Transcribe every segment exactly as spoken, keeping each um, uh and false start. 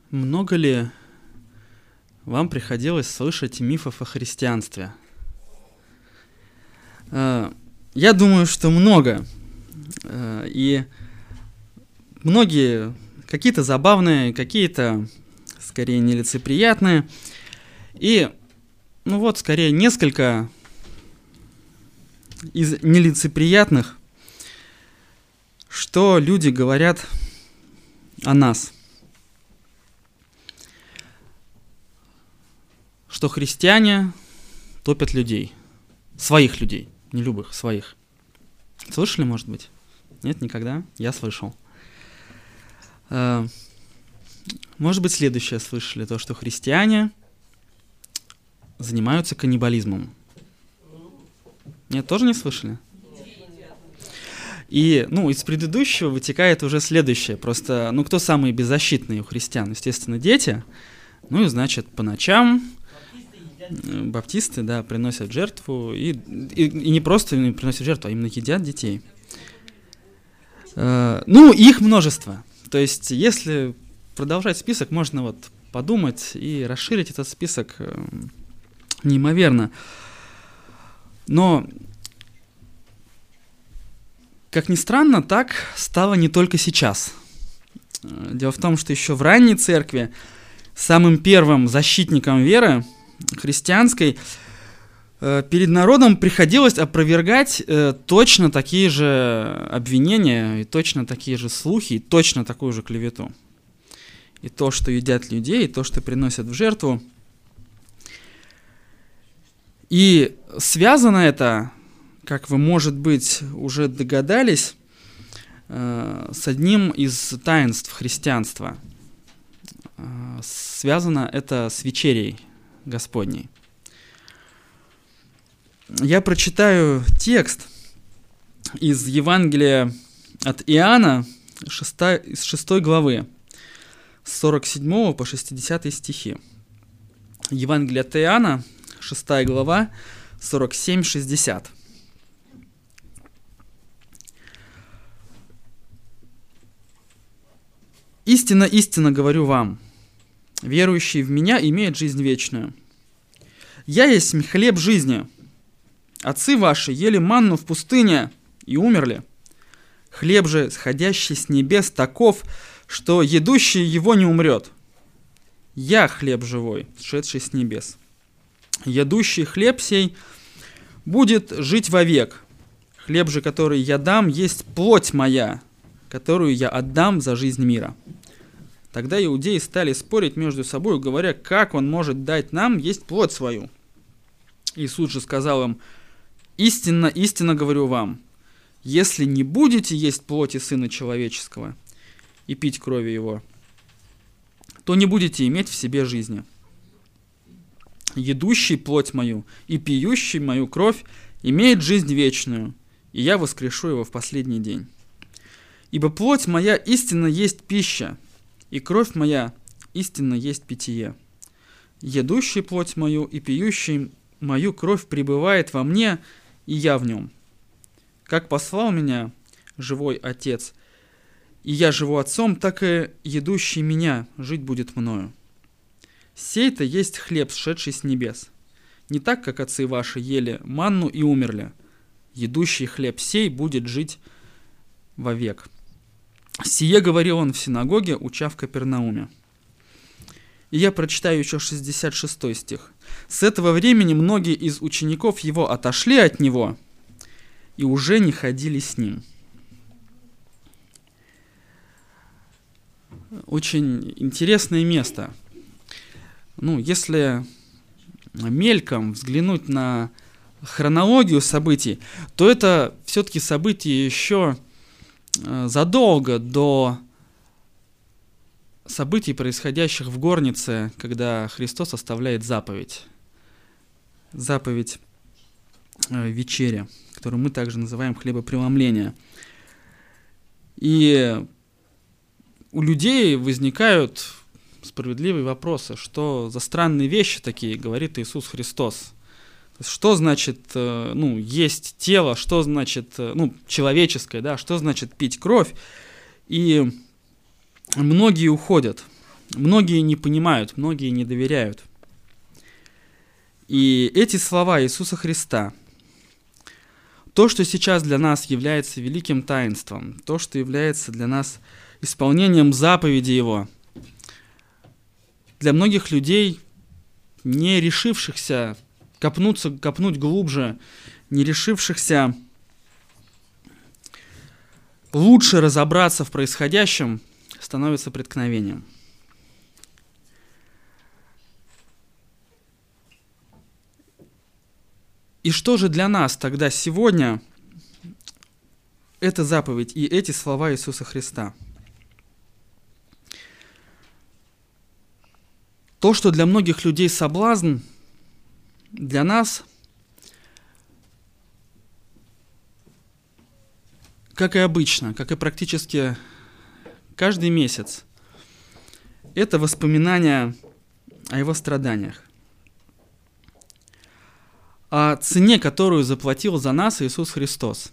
Много ли вам приходилось слышать мифов о христианстве? Я думаю, что много. И многие какие-то забавные, какие-то скорее нелицеприятные. И, ну вот, скорее несколько из нелицеприятных, что люди говорят о нас. Что христиане топят людей. Своих людей, не любых, своих. Слышали, может быть? Нет, никогда? Я слышал. Может быть, следующее слышали, то, что христиане занимаются каннибализмом. Нет, тоже не слышали? И, ну, из предыдущего вытекает уже следующее. Просто, ну, кто самые беззащитные у христиан? Естественно, дети. Ну, и, значит, по ночам баптисты, да, приносят жертву. И, и, и не просто приносят жертву, а именно едят детей. Э, ну, их множество. То есть, если продолжать список, можно вот подумать и расширить этот список э, неимоверно. Но, как ни странно, так стало не только сейчас. Дело в том, что еще в ранней церкви самым первым защитником веры христианской э, перед народом приходилось опровергать э, точно такие же обвинения, и точно такие же слухи, и точно такую же клевету. И то, что едят людей, и то, что приносят в жертву. И связано это, как вы, может быть, уже догадались, э, с одним из таинств христианства. Э, связано это с вечерей Господней. Я прочитаю текст из Евангелия от Иоанна, из шестой главы, с сорок седьмого по шестидесятый стихи. Евангелие от Иоанна, шестая глава, сорок семь шестьдесят. «Истинно, истинно говорю вам, верующий в Меня имеет жизнь вечную. Я есть хлеб жизни. Отцы ваши ели манну в пустыне и умерли. Хлеб же, сходящий с небес, таков, что едущий его не умрет. Я хлеб живой, сшедший с небес. Едущий хлеб сей будет жить вовек. Хлеб же, который я дам, есть плоть моя, которую я отдам за жизнь мира». Тогда иудеи стали спорить между собой, говоря, как он может дать нам есть плоть свою. Иисус же сказал им: «Истинно, истинно говорю вам, если не будете есть плоти Сына Человеческого и пить крови Его, то не будете иметь в себе жизни. Едущий плоть мою и пьющий мою кровь имеет жизнь вечную, и я воскрешу его в последний день. Ибо плоть моя истинно есть пища, и кровь моя истинно есть питье. Едущий плоть мою и пьющий мою кровь пребывает во мне, и я в нем. Как послал меня живой Отец, и я живу Отцом, так и едущий меня жить будет мною. Сей-то есть хлеб, сшедший с небес. Не так, как отцы ваши ели манну и умерли. Едущий хлеб сей будет жить вовек». Сие говорил он в синагоге, уча в Капернауме. И я прочитаю еще шестьдесят шестой стих. «С этого времени многие из учеников его отошли от него и уже не ходили с ним». Очень интересное место. Ну, если мельком взглянуть на хронологию событий, то это все-таки события еще задолго до событий, происходящих в горнице, когда Христос оставляет заповедь. Заповедь вечери, которую мы также называем хлебопреломление. И у людей возникают справедливые вопросы, что за странные вещи такие говорит Иисус Христос. Что значит, ну, есть тело, что значит, ну, человеческое, да, что значит пить кровь. И многие уходят. многие не понимают, многие не доверяют. И эти слова Иисуса Христа, то, что сейчас для нас является великим таинством, то, что является для нас исполнением заповеди Его, для многих людей, не решившихся копнуться, копнуть глубже, не решившихся лучше разобраться в происходящем, становится преткновением. И что же для нас тогда сегодня эта заповедь и эти слова Иисуса Христа? То, что для многих людей соблазн, для нас, как и обычно, как и практически каждый месяц, это воспоминания о Его страданиях, о цене, которую заплатил за нас Иисус Христос.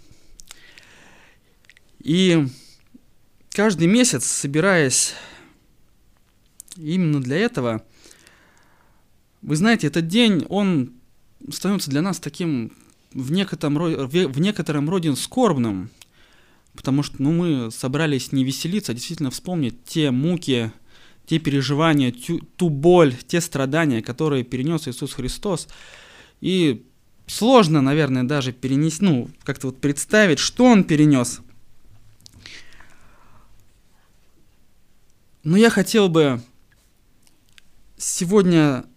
И каждый месяц, собираясь именно для этого, вы знаете, этот день, он становится для нас таким в некотором, в некотором роде скорбным, потому что ну, мы собрались не веселиться, а действительно вспомнить те муки, те переживания, ту, ту боль, те страдания, которые перенес Иисус Христос. И сложно, наверное, даже перенести, ну, как-то вот представить, что Он перенес. Но я хотел бы сегодня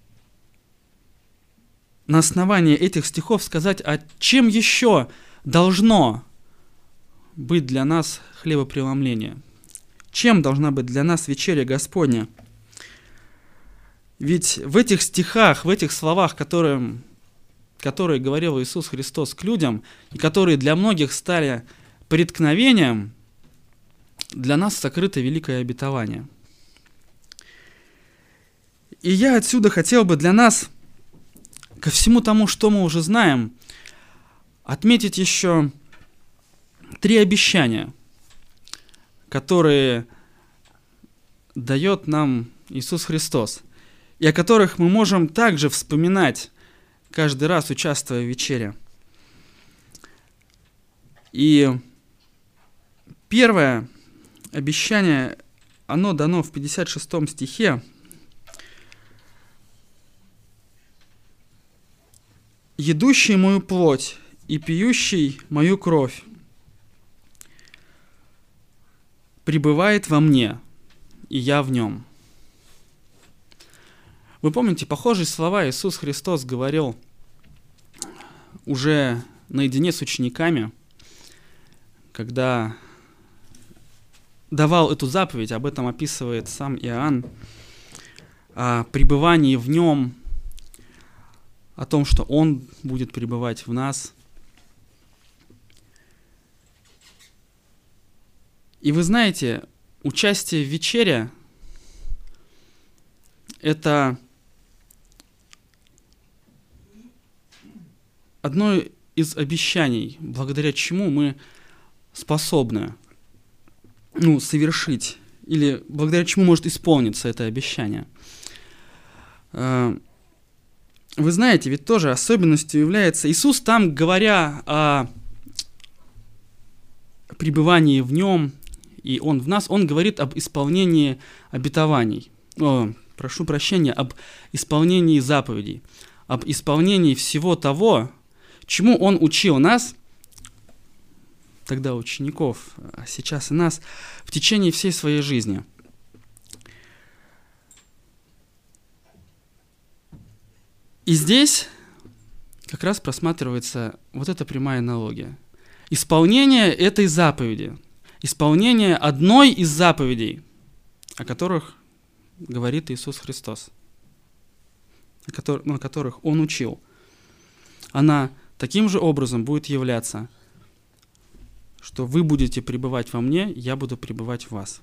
на основании этих стихов сказать, а чем еще должно быть для нас хлебопреломление? Чем должна быть для нас вечеря Господня? Ведь в этих стихах, в этих словах, которые, которые говорил Иисус Христос к людям, и которые для многих стали преткновением, для нас сокрыто великое обетование. И я отсюда хотел бы для нас, ко всему тому, что мы уже знаем, отметить еще три обещания, которые дает нам Иисус Христос, и о которых мы можем также вспоминать каждый раз, участвуя в вечере. И первое обещание, оно дано в пятьдесят шестом стихе. «Едущий мою плоть и пьющий мою кровь пребывает во мне, и я в нем». Вы помните, похожие слова Иисус Христос говорил уже наедине с учениками, когда давал эту заповедь, об этом описывает сам Иоанн, о пребывании в нем, о том, что Он будет пребывать в нас. И вы знаете, участие в вечере – это одно из обещаний, благодаря чему мы способны ну, совершить, или благодаря чему может исполниться это обещание. Вы знаете, ведь тоже особенностью является Иисус там, говоря о пребывании в Нем, и Он в нас, Он говорит об исполнении обетований. О, прошу прощения, об исполнении заповедей, об исполнении всего того, чему Он учил нас, тогда учеников, а сейчас и нас, в течение всей своей жизни. И здесь как раз просматривается вот эта прямая аналогия. Исполнение этой заповеди, исполнение одной из заповедей, о которых говорит Иисус Христос, о которых, ну, о которых Он учил, она таким же образом будет являться, что вы будете пребывать во мне, я буду пребывать в вас.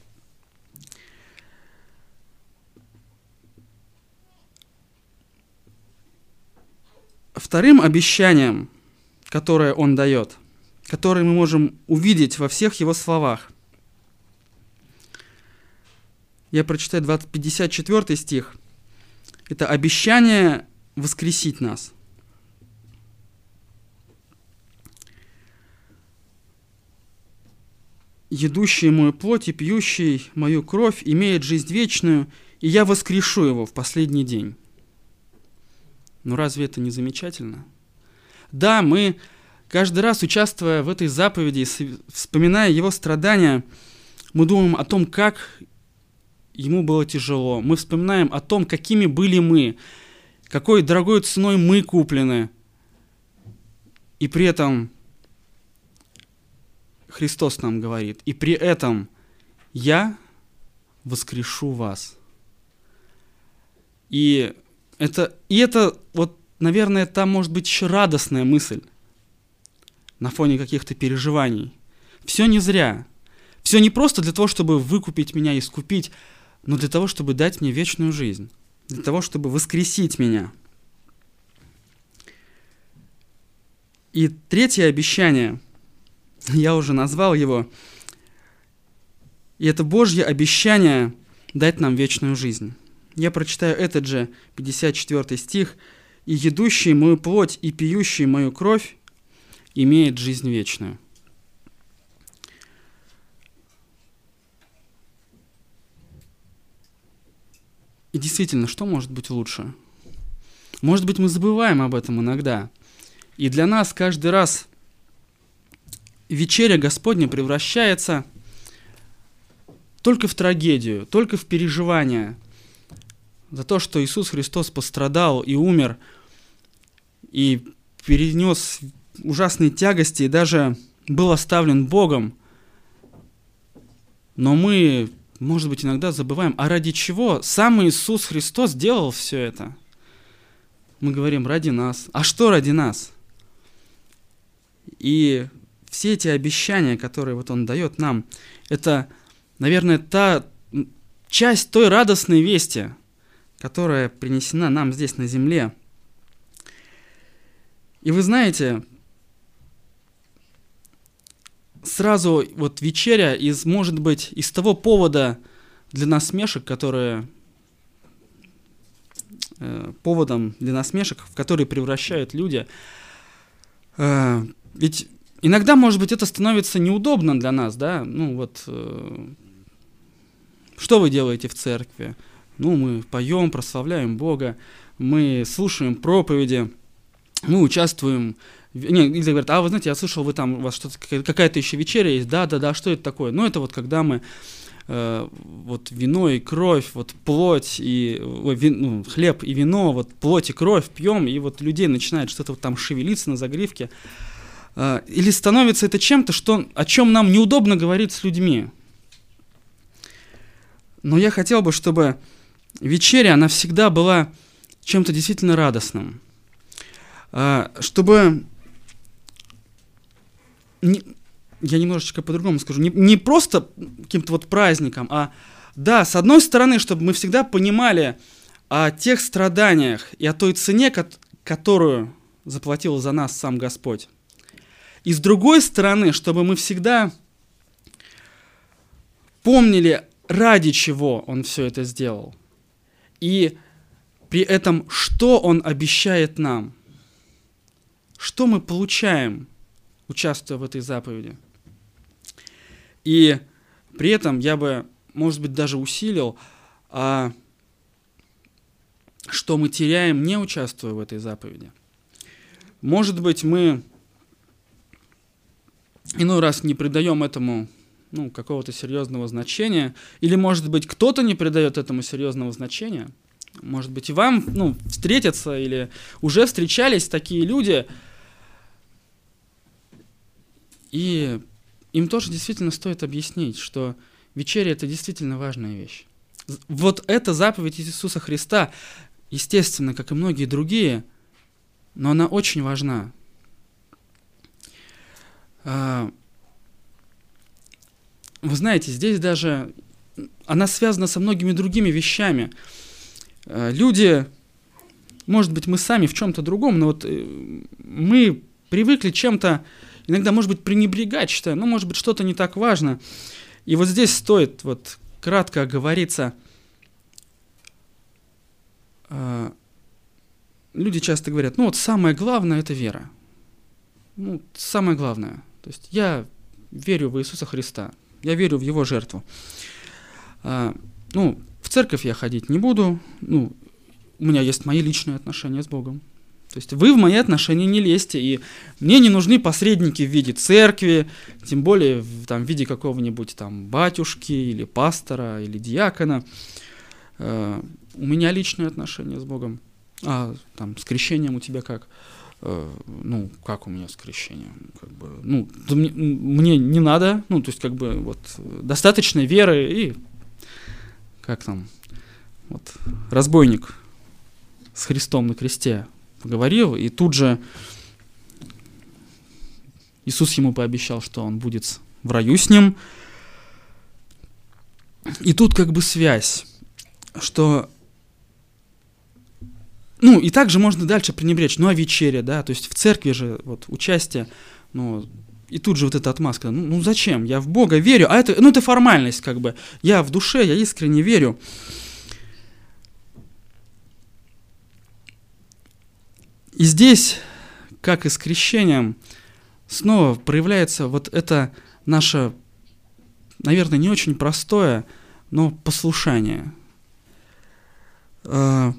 Вторым обещанием, которое Он дает, которое мы можем увидеть во всех Его словах, Я прочитаю пятьдесят четвёртый стих. Это обещание воскресить нас. «Едущий мою плоть и пьющий мою кровь имеет жизнь вечную, и я воскрешу его в последний день». Ну разве это не замечательно? Да, мы каждый раз, участвуя в этой заповеди, вспоминая его страдания, мы думаем о том, как ему было тяжело. Мы вспоминаем о том, какими были мы, какой дорогой ценой мы куплены. И при этом Христос нам говорит: и при этом я воскрешу вас. И это, и это вот, наверное, там может быть еще радостная мысль на фоне каких-то переживаний. Все не зря. Все не просто для того, чтобы выкупить меня и искупить, но для того, чтобы дать мне вечную жизнь. Для того, чтобы воскресить меня. И третье обещание, я уже назвал его, и это Божье обещание дать нам вечную жизнь. Я прочитаю этот же пятьдесят четвёртый стих. «И едущий мою плоть и пьющий мою кровь имеет жизнь вечную». И действительно, что может быть лучше? Может быть, мы забываем об этом иногда. И для нас каждый раз вечеря Господня превращается только в трагедию, только в переживание за то, что Иисус Христос пострадал и умер, и перенес ужасные тягости, и даже был оставлен Богом. Но мы, может быть, иногда забываем, а ради чего сам Иисус Христос делал все это? Мы говорим: ради нас. А что ради нас? И все эти обещания, которые вот Он дает нам, это, наверное, та часть той радостной вести, которая принесена нам здесь на земле. И вы знаете, сразу вот вечеря, из, может быть, из того повода для насмешек, которые, э, поводом для насмешек, в которые превращают люди, э, ведь иногда, может быть, это становится неудобно для нас, да, ну вот, э, что вы делаете в церкви? Ну, мы поем, прославляем Бога, мы слушаем проповеди, мы участвуем. Не, или говорят: а вы знаете, я слышал, вы там, у вас что-то, какая-то еще вечеря есть, да-да-да, что это такое? Ну, это вот когда мы э, вот вино и кровь, вот плоть и ой, вин, ну, хлеб и вино, вот плоть и кровь пьем, и вот людей начинает что-то вот там шевелиться на загривке. Э, или становится это чем-то, что, о чем нам неудобно говорить с людьми. Но я хотел бы, чтобы вечеря, она всегда была чем-то действительно радостным. Чтобы, не, я немножечко по-другому скажу, не, не просто каким-то вот праздником, а, да, с одной стороны, чтобы мы всегда понимали о тех страданиях и о той цене, которую заплатил за нас сам Господь. И с другой стороны, чтобы мы всегда помнили, ради чего Он все это сделал. И при этом, что Он обещает нам. Что мы получаем, участвуя в этой заповеди. И при этом я бы, может быть, даже усилил, а, что мы теряем, не участвуя в этой заповеди. Может быть, мы иной раз не придаем этому ну, какого-то серьезного значения, или, может быть, кто-то не придает этому серьезного значения. Может быть, и вам ну, встретятся, или уже встречались такие люди, и им тоже действительно стоит объяснить, что вечеря – это действительно важная вещь. Вот эта заповедь Иисуса Христа, естественно, как и многие другие, но она очень важна. Вы знаете, здесь даже она связана со многими другими вещами. Люди, может быть, мы сами в чем-то другом, но вот мы привыкли чем-то иногда, может быть, пренебрегать, считая, ну, может быть, что-то не так важно. И вот здесь стоит вот кратко говорится, э, люди часто говорят, ну вот самое главное – это вера. Ну, самое главное. То есть я верю в Иисуса Христа, я верю в Его жертву. Э, ну, в церковь я ходить не буду, ну, у меня есть мои личные отношения с Богом. То есть вы в мои отношения не лезьте, и мне не нужны посредники в виде церкви, тем более в, там, в виде какого-нибудь там батюшки, или пастора, или диакона. Э, у меня личные отношения с Богом. А там с крещением у тебя как? Э, ну, как у меня с крещением? Как бы, ну, да мне, мне не надо, ну, то есть как бы вот достаточно веры и как там, вот разбойник с Христом на кресте поговорил, и тут же Иисус ему пообещал, что он будет в раю с ним. И тут как бы связь, что... Ну, и также можно дальше пренебречь, ну, а вечеря, да, то есть в церкви же вот участие, ну, и тут же вот эта отмазка, ну, ну зачем, я в Бога верю, а это, ну, это формальность как бы, я в душе, я искренне верю. И здесь, как и с крещением, снова проявляется вот это наше, наверное, не очень простое, но послушание. Как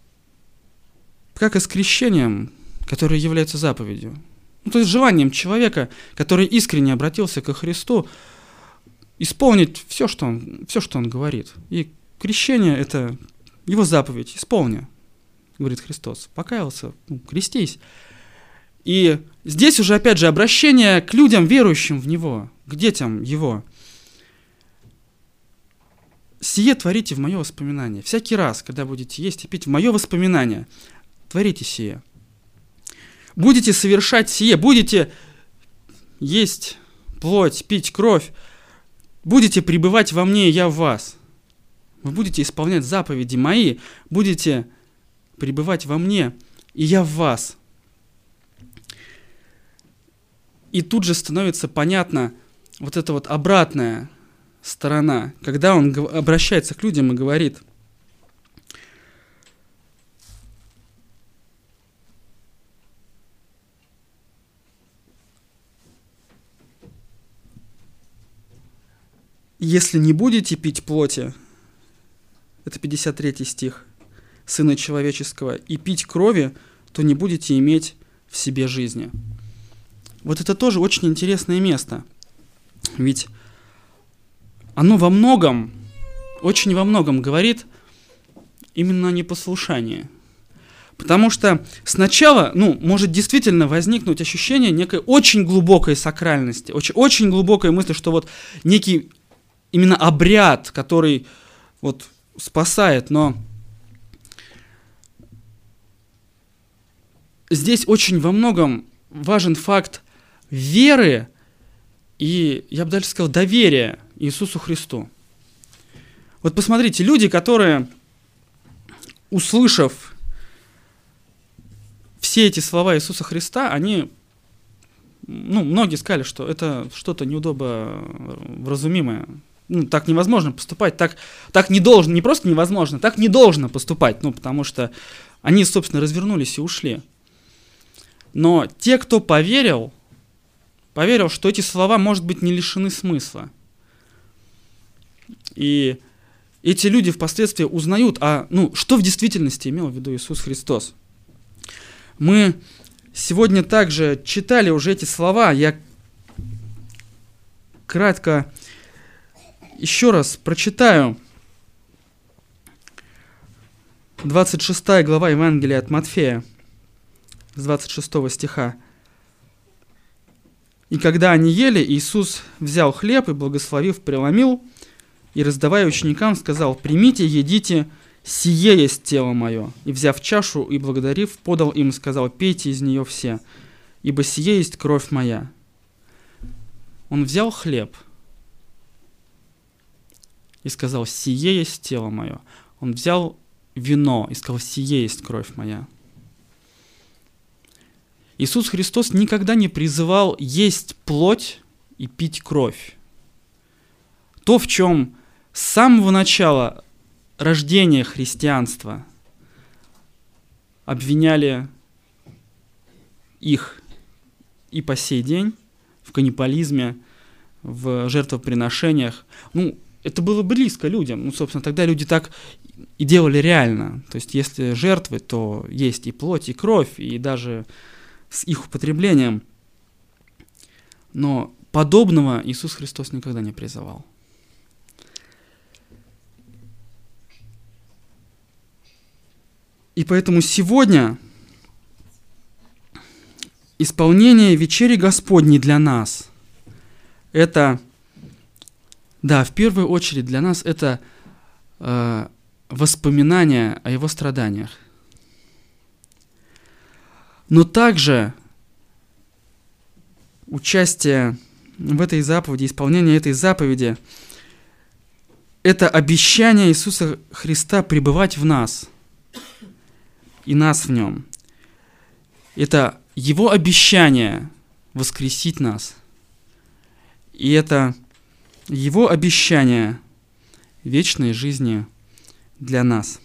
и с крещением, которое является заповедью. Ну, то есть желанием человека, который искренне обратился ко Христу, исполнить все, что он, все, что он говорит. И крещение – это его заповедь, исполни, говорит Христос. Покаялся, ну, крестись. И здесь уже, опять же, обращение к людям, верующим в Него, к детям Его. «Сие творите в мое воспоминание». Всякий раз, когда будете есть и пить, в мое воспоминание, творите сие. Будете совершать сие, будете есть плоть, пить кровь, будете пребывать во мне, и я в вас. Вы будете исполнять заповеди мои, будете пребывать во мне, и я в вас. И тут же становится понятна вот эта вот обратная сторона, когда он обращается к людям и говорит: «Если не будете пить плоти», это пятьдесят третий стих, «Сына Человеческого, и пить крови, то не будете иметь в себе жизни». Вот это тоже очень интересное место. Ведь оно во многом, очень во многом говорит именно о непослушании. Потому что сначала, ну, может действительно возникнуть ощущение некой очень глубокой сакральности, очень, очень глубокой мысли, что вот некий именно обряд, который вот спасает, но здесь очень во многом важен факт веры и, я бы даже сказал, доверия Иисусу Христу. Вот посмотрите, люди, которые, услышав все эти слова Иисуса Христа, они, ну, многие сказали, что это что-то неудобовразумимое. Ну, так невозможно поступать, так, так не должно, не просто невозможно, так не должно поступать, ну, потому что они, собственно, развернулись и ушли. Но те, кто поверил, поверил, что эти слова, может быть, не лишены смысла. И эти люди впоследствии узнают, а, ну, что в действительности имел в виду Иисус Христос. Мы сегодня также читали уже эти слова, я кратко еще раз прочитаю. двадцать шестая глава Евангелия от Матфея, с двадцать шестого стиха. «И когда они ели, Иисус взял хлеб и, благословив, преломил, и, раздавая ученикам, сказал: примите, едите, сие есть тело мое. И, взяв чашу и благодарив, подал им и сказал: пейте из нее все, ибо сие есть кровь моя». Он взял хлеб и сказал: сие есть тело мое. Он взял вино и сказал: сие есть кровь моя. Иисус Христос никогда не призывал есть плоть и пить кровь. То, в чем с самого начала рождения христианства обвиняли их и по сей день в каннибализме, в жертвоприношениях. Ну, это было близко людям. Ну, собственно, тогда люди так и делали реально. То есть, если жертвы, то есть и плоть, и кровь, и даже с их употреблением. Но подобного Иисус Христос никогда не призывал. И поэтому сегодня исполнение вечери Господней для нас – это, да, в первую очередь для нас это э, воспоминание о Его страданиях. Но также участие в этой заповеди, исполнение этой заповеди – это обещание Иисуса Христа пребывать в нас и нас в Нем. Это Его обещание воскресить нас. И это Его обещание вечной жизни для нас.